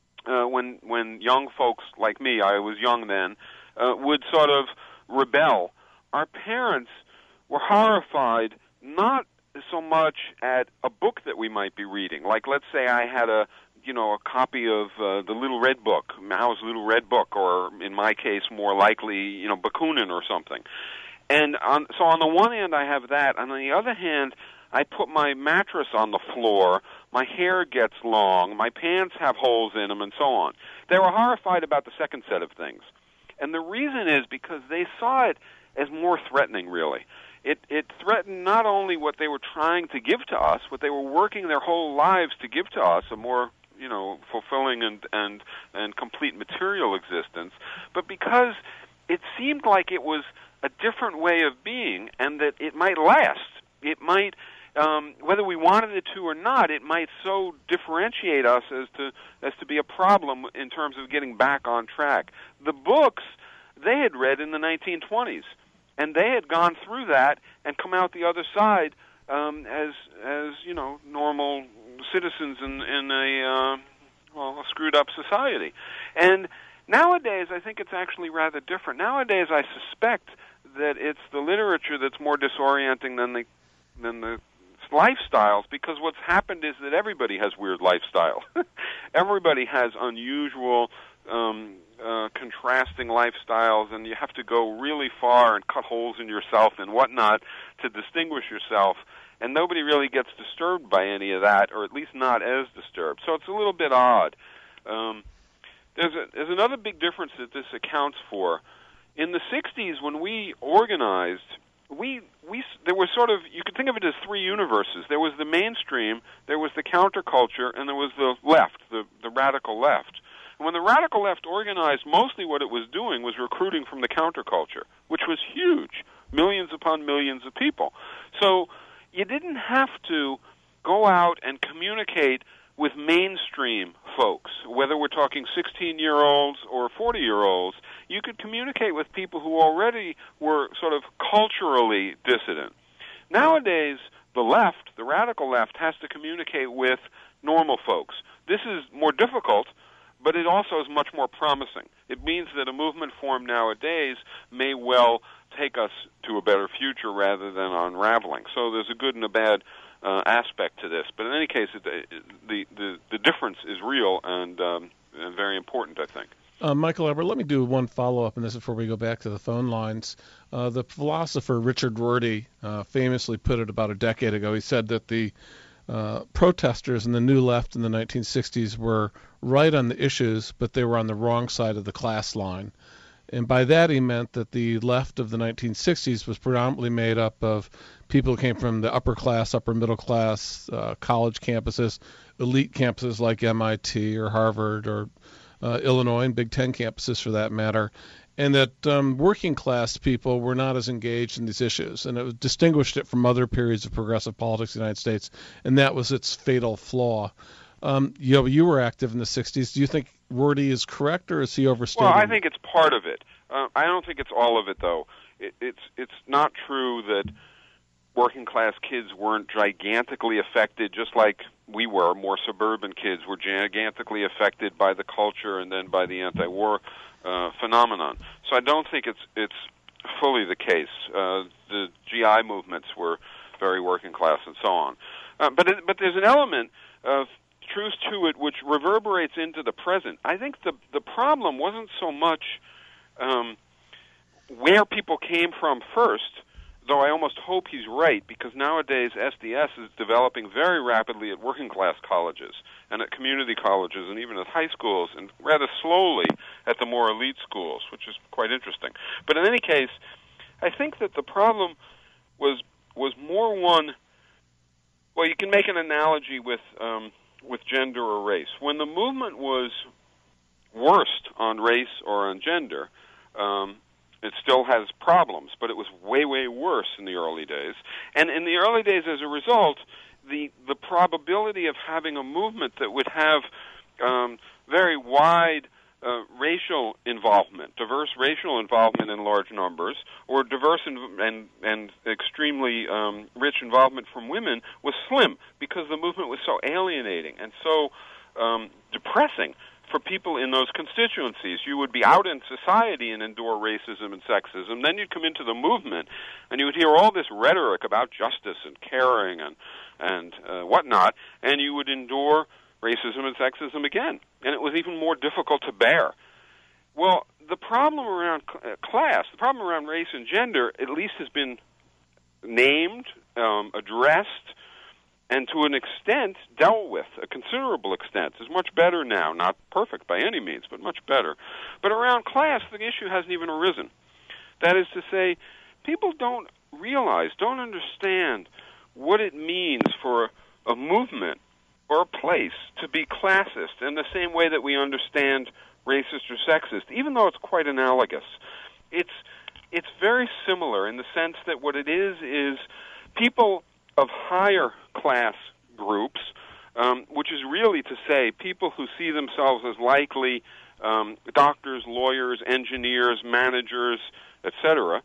when young folks like me, I was young then, would sort of rebel, our parents were horrified not so much at a book that we might be reading. Like, let's say I had a copy of the Little Red Book, Mao's Little Red Book, or in my case, more likely, Bakunin or something. And so on the one hand, I have that. On the other hand, I put my mattress on the floor, my hair gets long, my pants have holes in them, and so on. They were horrified about the second set of things. And the reason is because they saw it as more threatening, really. It threatened not only what they were trying to give to us, what they were working their whole lives to give to us, a more fulfilling and complete material existence, but because it seemed like it was a different way of being and that it might last. It might, whether we wanted it to or not, it might so differentiate us as to be a problem in terms of getting back on track. The books they had read in the 1920s, and they had gone through that and come out the other side as normal citizens in a screwed up society. And nowadays, I think it's actually rather different. Nowadays, I suspect that it's the literature that's more disorienting than the lifestyles, because what's happened is that everybody has weird lifestyles. Everybody has unusual, contrasting lifestyles, and you have to go really far and cut holes in yourself and whatnot to distinguish yourself, and nobody really gets disturbed by any of that, or at least not as disturbed. So it's a little bit odd. There's another big difference that this accounts for. In the 60s, when we organized, there was sort of, you could think of it as three universes. There was the mainstream, there was the counterculture, and there was the left, the radical left. And when the radical left organized, mostly what it was doing was recruiting from the counterculture, which was huge. millions upon millions of people. So you didn't have to go out and communicate with mainstream folks, whether we're talking 16-year-olds or 40-year-olds. You could communicate with people who already were sort of culturally dissident. Nowadays, the left, the radical left, has to communicate with normal folks. This is more difficult, but it also is much more promising. It means that a movement formed nowadays may well take us to a better future rather than unraveling. So there's a good and a bad aspect to this. But in any case, the difference is real and very important, I think. Michael Albert, let me do one follow-up on this before we go back to the phone lines. The philosopher Richard Rorty famously put it about a decade ago. He said that the protesters in the New Left in the 1960s were right on the issues, but they were on the wrong side of the class line. And by that he meant that the left of the 1960s was predominantly made up of people who came from the upper class, upper middle class, college campuses, elite campuses like MIT or Harvard or Illinois and Big Ten campuses for that matter, and that working class people were not as engaged in these issues, and it distinguished it from other periods of progressive politics in the United States, and that was its fatal flaw. You were active in the 60s. Do you think Rorty is correct, or is he overstating? Well, I think it's part of it. I don't think it's all of it, though. It's not true that working class kids weren't gigantically affected, just like we were. More suburban kids were gigantically affected by the culture and then by the anti-war phenomenon. So I don't think it's fully the case. The GI movements were very working class and so on. But there's an element of truth to it which reverberates into the present. I think the problem wasn't so much where people came from first, though I almost hope he's right, because nowadays SDS is developing very rapidly at working class colleges and at community colleges and even at high schools, and rather slowly at the more elite schools, which is quite interesting. But in any case, I think that the problem was more one. Well, you can make an analogy with gender or race. When the movement was worst on race or on gender, it still has problems, but it was way, way worse in the early days. And in the early days, as a result, the probability of having a movement that would have very wide racial involvement, diverse racial involvement in large numbers, or diverse and extremely rich involvement from women was slim, because the movement was so alienating and so depressing for people in those constituencies. You would be out in society and endure racism and sexism. Then you'd come into the movement, and you would hear all this rhetoric about justice and caring and whatnot, and you would endure racism and sexism again. And it was even more difficult to bear. Well, the problem around class, the problem around race and gender, at least has been named, addressed, and to an extent dealt with, a considerable extent. Is much better now, not perfect by any means, but much better. But around class, the issue hasn't even arisen. That is to say, people don't realize, don't understand what it means for a movement or a place to be classist in the same way that we understand racist or sexist, even though it's quite analogous. It's very similar in the sense that what it is people of higher class groups, which is really to say people who see themselves as likely doctors, lawyers, engineers, managers, etc.,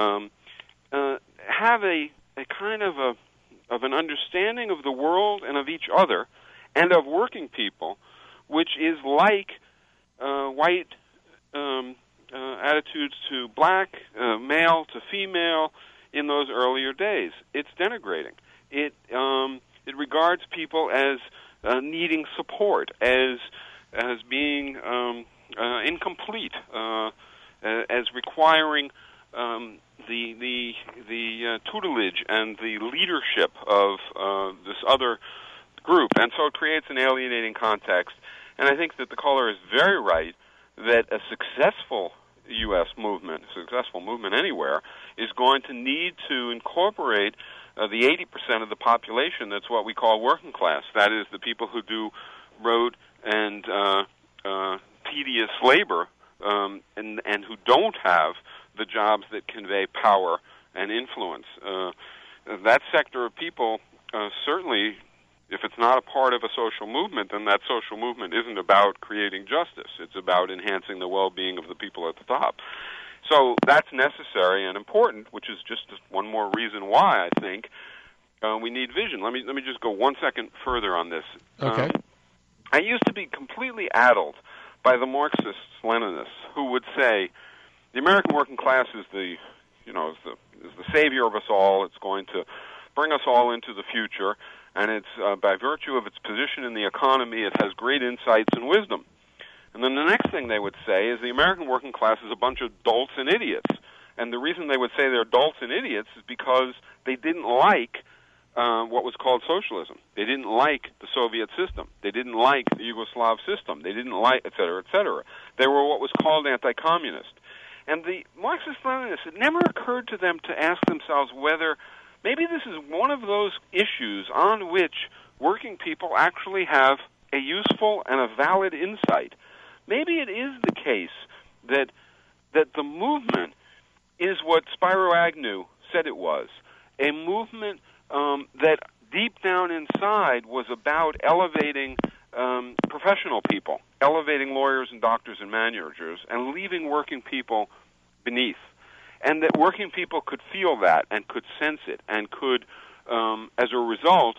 have a kind of an understanding of the world and of each other and of working people, which is like white attitudes to black, male to female in those earlier days. It's denigrating. It regards people as needing support, as being incomplete, as requiring the tutelage and the leadership of this other group, and so it creates an alienating context. And I think that the caller is very right that a successful U.S. movement, a successful movement anywhere, is going to need to incorporate the 80% of the population that's what we call working class. That is, the people who do rote and tedious labor and who don't have the jobs that convey power and influence. That sector of people certainly, if it's not a part of a social movement, then that social movement isn't about creating justice. It's about enhancing the well-being of the people at the top. So that's necessary and important, which is just one more reason why I think we need vision. Let me just go 1 second further on this. Okay. I used to be completely addled by the Marxists-Leninists who would say the American working class is the savior of us all. It's going to bring us all into the future, and it's by virtue of its position in the economy, it has great insights and wisdom. And then the next thing they would say is the American working class is a bunch of dolts and idiots. And the reason they would say they're dolts and idiots is because they didn't like what was called socialism. They didn't like the Soviet system. They didn't like the Yugoslav system. They didn't like, et cetera, et cetera. They were what was called anti-communist. And the Marxist-Leninists, it never occurred to them to ask themselves whether maybe this is one of those issues on which working people actually have a useful and a valid insight. Maybe it is the case that the movement is what Spiro Agnew said it was, a movement that deep down inside was about elevating professional people, elevating lawyers and doctors and managers, and leaving working people beneath. And that working people could feel that and could sense it and could, as a result,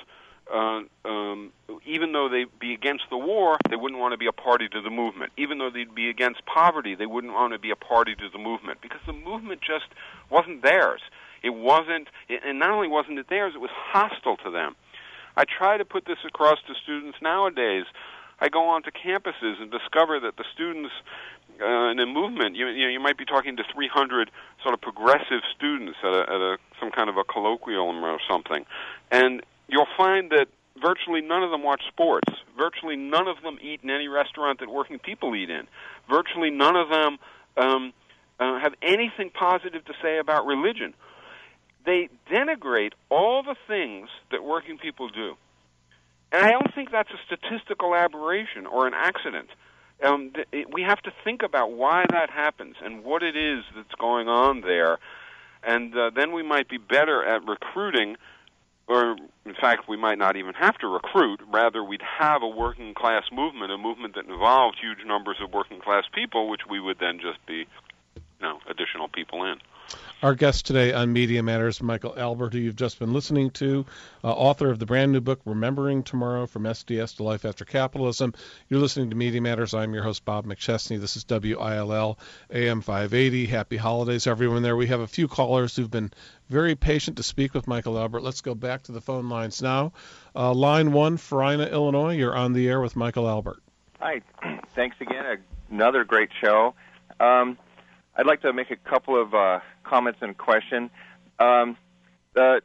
even though they'd be against the war, they wouldn't want to be a party to the movement. Even though they'd be against poverty, they wouldn't want to be a party to the movement because the movement just wasn't theirs. It wasn't, and not only wasn't it theirs, it was hostile to them. I try to put this across to students nowadays. I go onto campuses and discover that the students in a movement, you might be talking to 300 sort of progressive students at some kind of a colloquium or something, and you'll find that virtually none of them watch sports. Virtually none of them eat in any restaurant that working people eat in. Virtually none of them have anything positive to say about religion. They denigrate all the things that working people do. And I don't think that's a statistical aberration or an accident. We have to think about why that happens and what it is that's going on there. And then we might be better at recruiting, or in fact, we might not even have to recruit. Rather, we'd have a working class movement, a movement that involved huge numbers of working class people, which we would then just be additional people in. Our guest today on Media Matters, Michael Albert, who you've just been listening to, author of the brand new book, Remembering Tomorrow, From SDS to Life After Capitalism. You're listening to Media Matters. I'm your host, Bob McChesney. This is WILL AM 580. Happy holidays, everyone there. We have a few callers who've been very patient to speak with Michael Albert. Let's go back to the phone lines now. Line 1, Farina, Illinois. You're on the air with Michael Albert. Hi. Thanks again. Another great show. I'd like to make a couple of comments and a question. The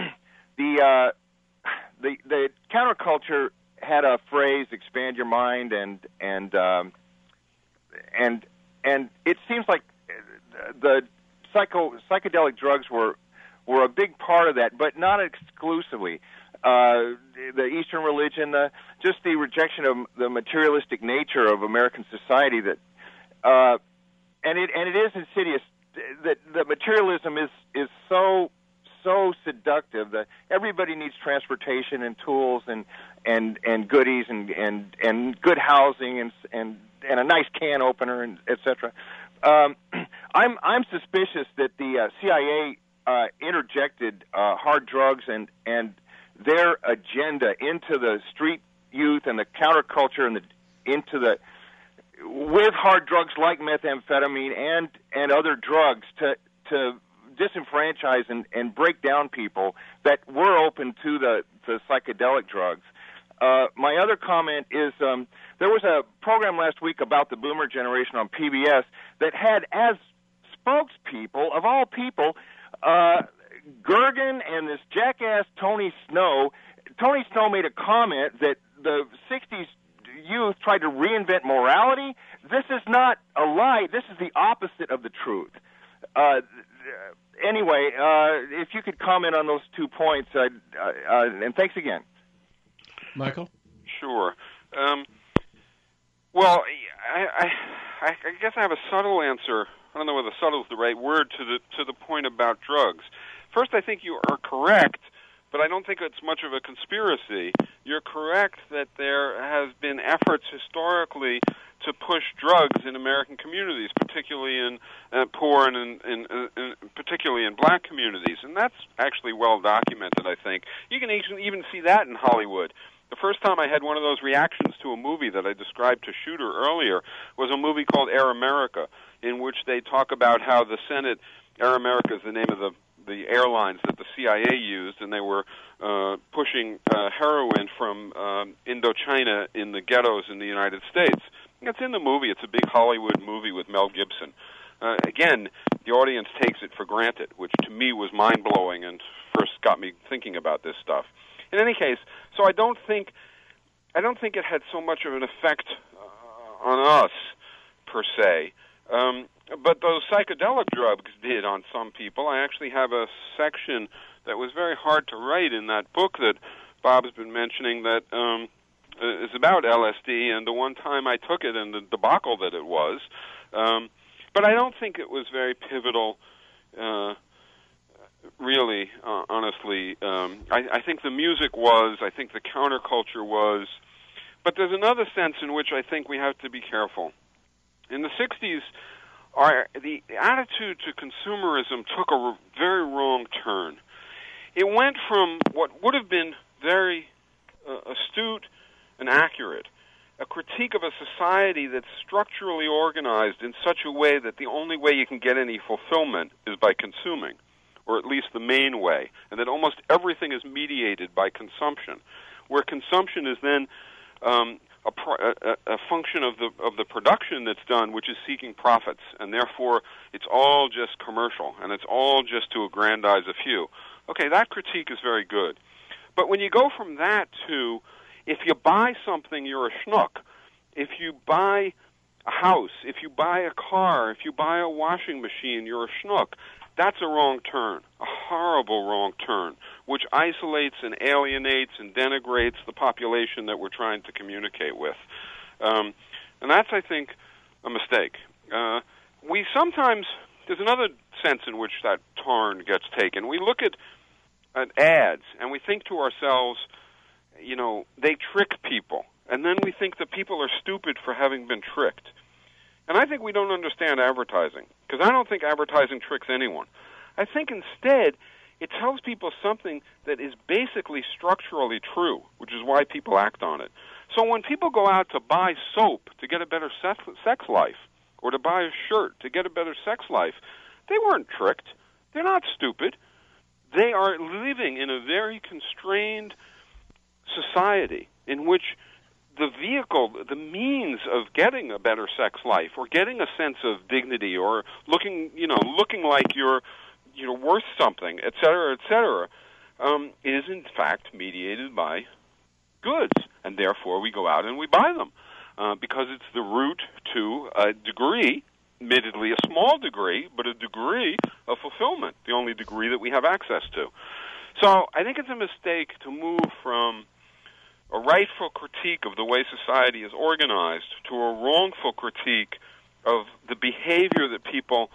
counterculture had a phrase, "expand your mind," and it seems like the psychedelic drugs were a big part of that, but not exclusively. The Eastern religion, just the rejection of the materialistic nature of American society that. And it is insidious that materialism is so seductive that everybody needs transportation and tools and goodies and good housing and a nice can opener and etc. I'm suspicious that the CIA interjected hard drugs and their agenda into the street youth and the counterculture and with hard drugs like methamphetamine and other drugs to disenfranchise and break down people that were open to the psychedelic drugs. My other comment is there was a program last week about the boomer generation on PBS that had as spokespeople, of all people, Gergen and this jackass Tony Snow. Tony Snow made a comment that the 60s youth tried to reinvent morality. This is not a lie. This is the opposite of the truth. Anyway, if you could comment on those 2 points, and thanks again. Michael? Sure. Well, I guess I have a subtle answer I don't know whether subtle is the right word, to the point about drugs. First, I think you are correct, but I don't think it's much of a conspiracy. You're correct that there has been efforts historically to push drugs in American communities, particularly in poor and particularly in black communities, and that's actually well documented, I think. You can even see that in Hollywood. The first time I had one of those reactions to a movie that I described to Shooter earlier was a movie called Air America, in which they talk about how the Senate, Air America is the name of the airlines that the CIA used, and they were pushing heroin from Indochina in the ghettos in the United States. It's in the movie. It's a big Hollywood movie with Mel Gibson. Again, the audience takes it for granted, which to me was mind-blowing and first got me thinking about this stuff. In any case, so I don't think it had so much of an effect on us, per se. But those psychedelic drugs did on some people. I actually have a section that was very hard to write in that book that Bob's been mentioning that is about LSD and the one time I took it and the debacle that it was. But I don't think it was very pivotal, really, honestly. I think the music was, I think the counterculture was, but there's another sense in which I think we have to be careful. In the 60s, the attitude to consumerism took a very wrong turn. It went from what would have been very astute and accurate, a critique of a society that's structurally organized in such a way that the only way you can get any fulfillment is by consuming, or at least the main way, and that almost everything is mediated by consumption, where consumption is then a function of the production that's done, which is seeking profits, and therefore it's all just commercial, and it's all just to aggrandize a few. Okay, that critique is very good. But when you go from that to, if you buy something, you're a schnook. If you buy a house, if you buy a car, if you buy a washing machine, you're a schnook. That's a wrong turn, a horrible wrong turn, which isolates and alienates and denigrates the population that we're trying to communicate with. And that's, I think, a mistake. We sometimes, there's another sense in which that turn gets taken. We look at ads and we think to ourselves, you know, they trick people. And then we think that people are stupid for having been tricked. And I think we don't understand advertising, because I don't think advertising tricks anyone. I think instead it tells people something that is basically structurally true, which is why people act on it. So when people go out to buy soap to get a better sex life, or to buy a shirt to get a better sex life, they weren't tricked. They're not stupid. They are living in a very constrained society in which the vehicle, the means of getting a better sex life or getting a sense of dignity or looking like you're worth something, et cetera, is in fact mediated by goods, and therefore we go out and we buy them because it's the route to a degree, admittedly a small degree, but a degree of fulfillment, the only degree that we have access to. So I think it's a mistake to move from a rightful critique of the way society is organized to a wrongful critique of the behavior that people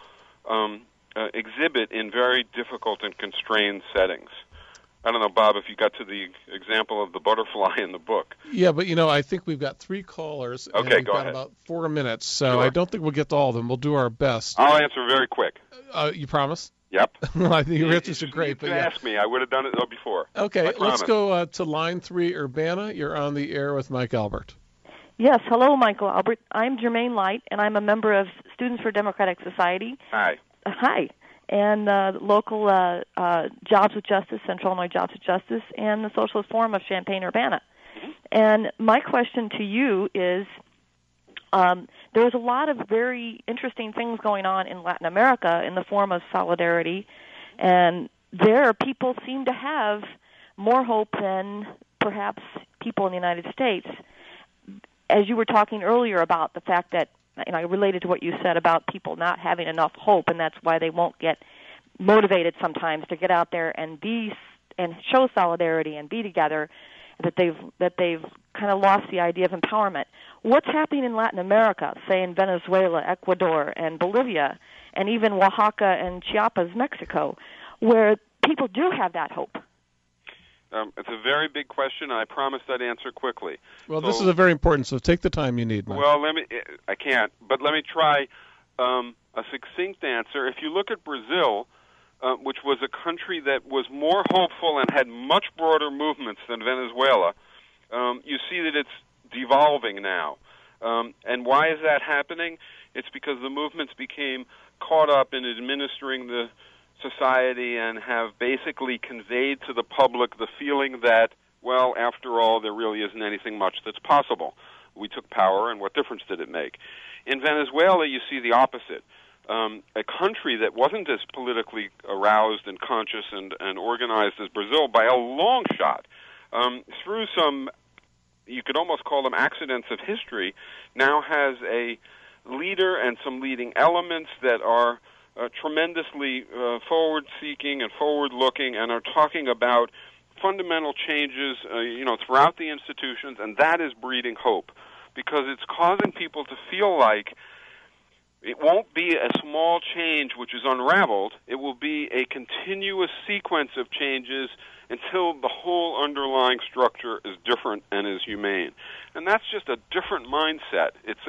exhibit in very difficult and constrained settings. I don't know, Bob, if you got to the example of the butterfly in the book. Yeah, but, I think we've got 3 callers, and we've got about 4 minutes, so sure. I don't think we'll get to all of them. We'll do our best. I'll answer very quick. You promise? Yep. Well, I think your answers are great. You asked me. I would have done it before. Okay, let's go to line 3, Urbana. You're on the air with Mike Albert. Yes, hello, Michael Albert. I'm Jermaine Light, and I'm a member of Students for Democratic Society. Hi. Hi. And local Jobs with Justice, Central Illinois Jobs with Justice, and the Socialist Forum of Champaign-Urbana. Mm-hmm. And my question to you is, there's a lot of very interesting things going on in Latin America in the form of solidarity, and there people seem to have more hope than perhaps people in the United States. As you were talking earlier about the fact that, related to what you said about people not having enough hope, and that's why they won't get motivated sometimes to get out there and show solidarity and be together. that they've kind of lost the idea of empowerment. What's happening in Latin America, say in Venezuela, Ecuador, and Bolivia, and even Oaxaca and Chiapas, Mexico, where people do have that hope? It's a very big question. I promised I'd answer quickly. Well, this is a very important, so take the time you need, Mike. Well, I can't, but let me try a succinct answer. If you look at Brazil, which was a country that was more hopeful and had much broader movements than Venezuela, you see that it's devolving now. And why is that happening? It's because the movements became caught up in administering the society and have basically conveyed to the public the feeling that, well, after all, there really isn't anything much that's possible. We took power, and what difference did it make? In Venezuela, you see the opposite. A country that wasn't as politically aroused and conscious and organized as Brazil by a long shot, through some, you could almost call them accidents of history, now has a leader and some leading elements that are tremendously forward-seeking and forward-looking, and are talking about fundamental changes, throughout the institutions, and that is breeding hope, because it's causing people to feel like it won't be a small change which is unraveled. It will be a continuous sequence of changes until the whole underlying structure is different and is humane. And that's just a different mindset. It's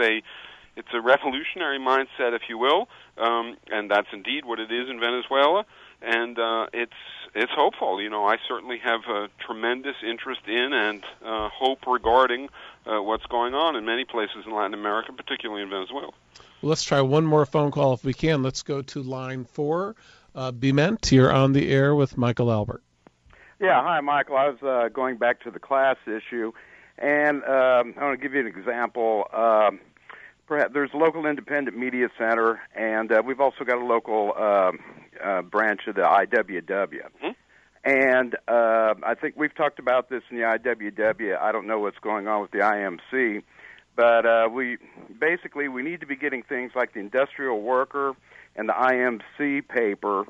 a revolutionary mindset, if you will, and that's indeed what it is in Venezuela. And it's hopeful. I certainly have a tremendous interest in and hope regarding what's going on in many places in Latin America, particularly in Venezuela. Well, let's try one more phone call if we can. Let's go to line 4. Bement, you're on the air with Michael Albert. Yeah, hi, Michael. I was going back to the class issue, and I want to give you an example. Perhaps there's a local independent media center, and we've also got a local branch of the IWW. Mm-hmm. And I think we've talked about this in the IWW. I don't know what's going on with the IMC, but we need to be getting things like the Industrial Worker and the IMC paper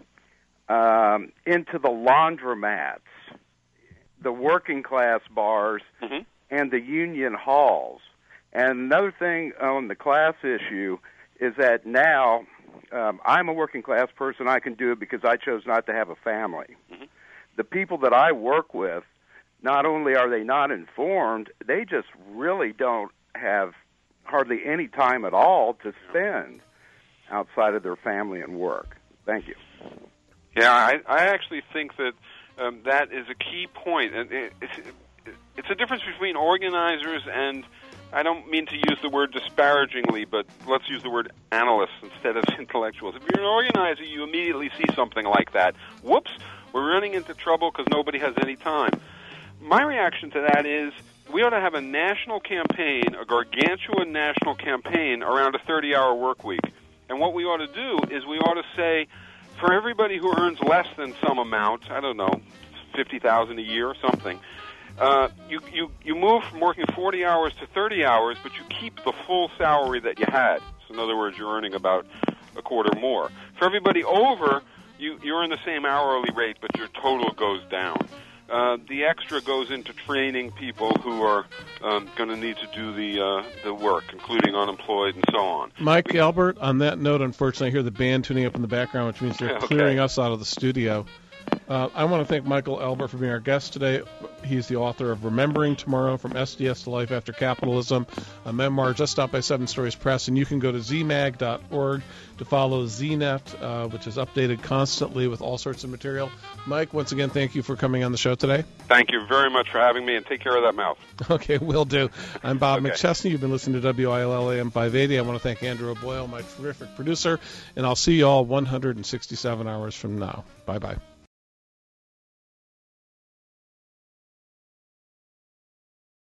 into the laundromats, the working class bars, mm-hmm. and the union halls. And another thing on the class issue is that now I'm a working class person. I can do it because I chose not to have a family. Mm-hmm. The people that I work with, not only are they not informed, they just really don't have hardly any time at all to spend outside of their family and work. Thank you. Yeah, I actually think that that is a key point. It's a difference between organizers and, I don't mean to use the word disparagingly, but let's use the word analysts instead of intellectuals. If you're an organizer, you immediately see something like that. Whoops, we're running into trouble because nobody has any time. My reaction to that is we ought to have a national campaign, a gargantuan national campaign around a 30-hour work week. And what we ought to do is we ought to say, for everybody who earns less than some amount, I don't know, $50,000 a year or something, you move from working 40 hours to 30 hours, but you keep the full salary that you had. So in other words, you're earning about a quarter more. For everybody over, you earn the same hourly rate, but your total goes down. The extra goes into training people who are going to need to do the work, including unemployed and so on. Mike Albert, on that note, unfortunately, I hear the band tuning up in the background, which means they're clearing us out of the studio. I want to thank Michael Albert for being our guest today. He's the author of Remembering Tomorrow, From SDS to Life After Capitalism, a memoir just out by 7 Stories Press. And you can go to zmag.org to follow ZNet, which is updated constantly with all sorts of material. Mike, once again, thank you for coming on the show today. Thank you very much for having me, and take care of that mouth. Okay, will do. I'm Bob McChesney. You've been listening to WILL AM 580. I want to thank Andrew O'Boyle, my terrific producer, and I'll see you all 167 hours from now. Bye-bye.